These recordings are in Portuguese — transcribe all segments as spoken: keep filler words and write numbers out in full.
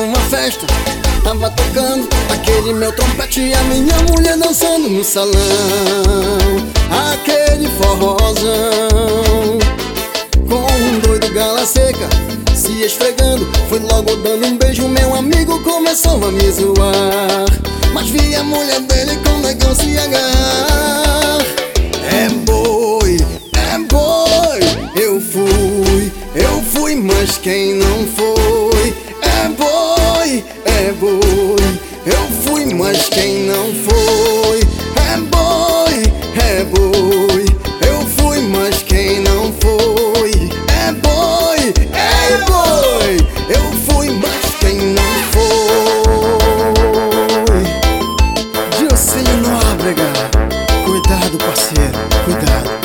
numa festa, tava tocando aquele meu trompete e a minha mulher dançando no salão, aquele forrozão, com um doido gala seca se esfregando. Foi logo dando um beijo, meu amigo começou a me zoar, mas vi a mulher dele com negão se agarrar. É boi, é boi, eu fui, eu fui, mas quem não foi? É boi, é boi, eu fui, mas quem não foi? É boi, é boi, eu fui, mas quem não foi? É boi, é boi, eu fui, mas quem não foi? Dilcinho Nóbrega, cuidado, parceiro, cuidado.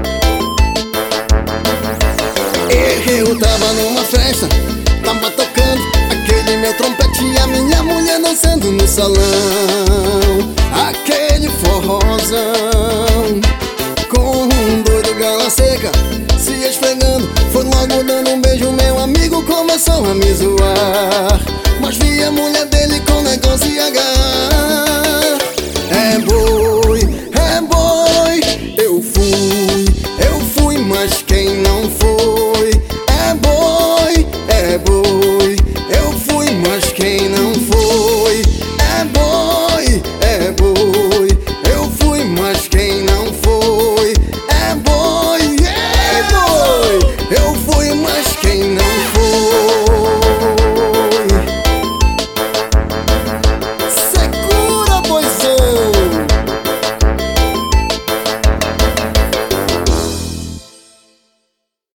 Eu tava numa festa, tava tocando aquele meu trompete e a minha mulher dançando no salão, aquele forrozão, com um doido gala seca se esfregando. Foi logo dando um beijo, meu amigo começou a me zoar, mas vi a mulher dele com negócio e agarrar. É boi, é boi, eu fui, eu fui, mas quem não foi? É boi, é boi, eu fui, mas quem não